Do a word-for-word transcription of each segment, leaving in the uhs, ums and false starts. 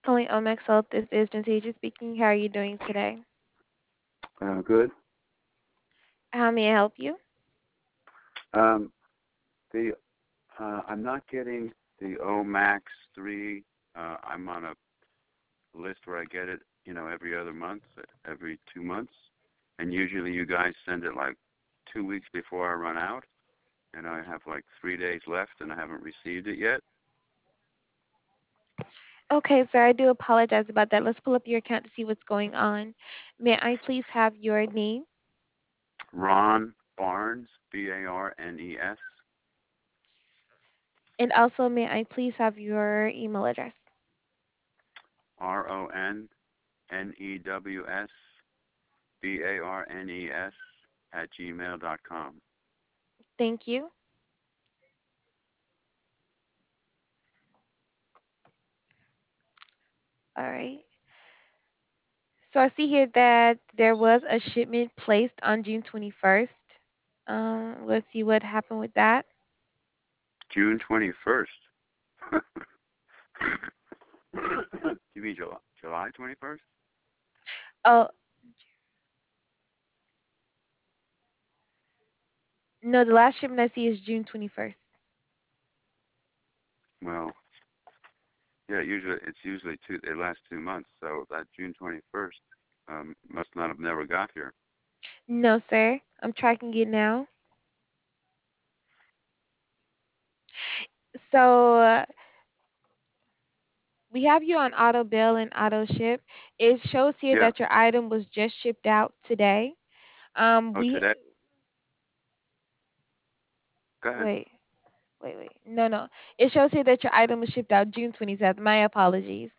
Calling Omex Health, this is Jantasia speaking. How are you doing today? Uh, good. How may I help you? Um, the uh, I'm not getting the O Max three. Uh, I'm on a list where I get it, you know, every other month, every two months, and usually you guys send it like two weeks before I run out, and I have like three days left, and I haven't received it yet. Okay, sir, I do apologize about that. Let's pull up your account to see what's going on. May I please have your name? Ron Barnes, B A R N E S, And also, may I please have your email address? R O N N E W S, B A R N E S at gmail dot com. Thank you. All right. So I see here that there was a shipment placed on June twenty-first. Um, let's see what happened with that. June twenty-first. You mean July, July twenty-first? Oh, no, the last shipment I see is June twenty-first. Well, yeah, usually it's usually two. It lasts two months, so that June twenty-first um, must not have never got here. No, sir. I'm tracking it now. So uh, we have you on auto bill and auto ship. It shows here Yeah. that your item was just shipped out today. Um, Oh, we today. Go ahead. wait, wait, wait. No, no. It shows here that your item was shipped out June twenty-seventh. My apologies.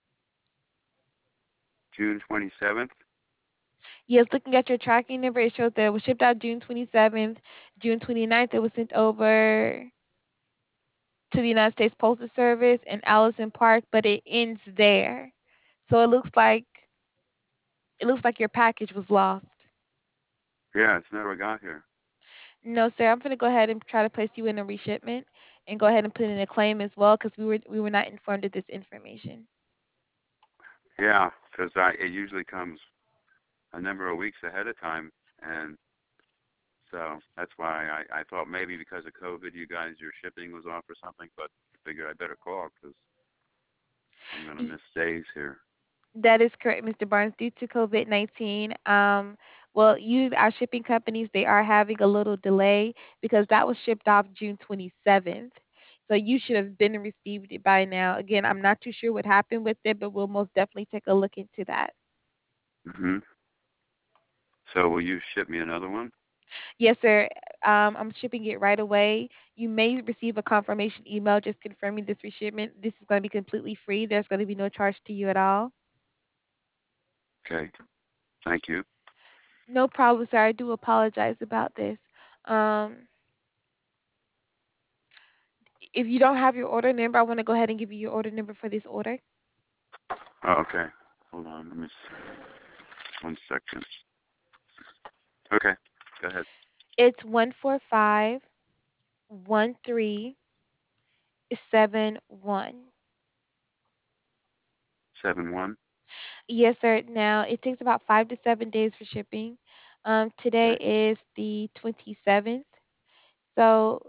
June twenty-seventh. Yes, looking at your tracking number, it shows that it was shipped out June twenty-seventh. June twenty-ninth, it was sent over to the United States Postal Service in Allison Park, but it ends there. So it looks like it looks like your package was lost. Yeah, it's never got here. No, sir. I'm gonna go ahead and try to place you in a reshipment and go ahead and put in a claim as well because we were we were not informed of this information. Yeah, because I it usually comes a number of weeks ahead of time, and so that's why I I thought maybe because of COVID, you guys your shipping was off or something, but I figured I better call because I'm gonna Y- miss days here. That is correct, mister Barnes. Due to COVID nineteen, um, well, you our shipping companies they are having a little delay because that was shipped off June twenty-seventh. So you should have been and received it by now. Again, I'm not too sure what happened with it, but we'll most definitely take a look into that. Mhm. So will you ship me another one? Yes, sir. Um, I'm shipping it right away. You may receive a confirmation email just confirming this reshipment. This is going to be completely free. There's going to be no charge to you at all. Okay. Thank you. No problem, sir. I do apologize about this. Um, if you don't have your order number, I want to go ahead and give you your order number for this order. Oh, okay. Hold on. Let me see. One second. Okay. Go ahead. It's one four five one three seven one. Seven one. Yes, sir. Now it takes about five to seven days for shipping. Um, today Okay. is the twenty-seventh. So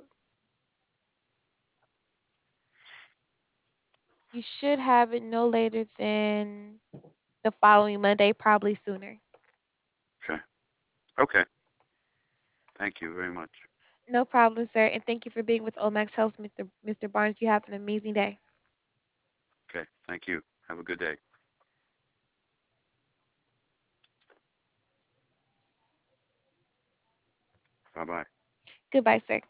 you should have it no later than the following Monday, probably sooner. Okay. Okay. Thank you very much. No problem, sir. And thank you for being with Omax Health, mister mister Barnes. You have an amazing day. Okay. Thank you. Have a good day. Bye bye. Goodbye, sir.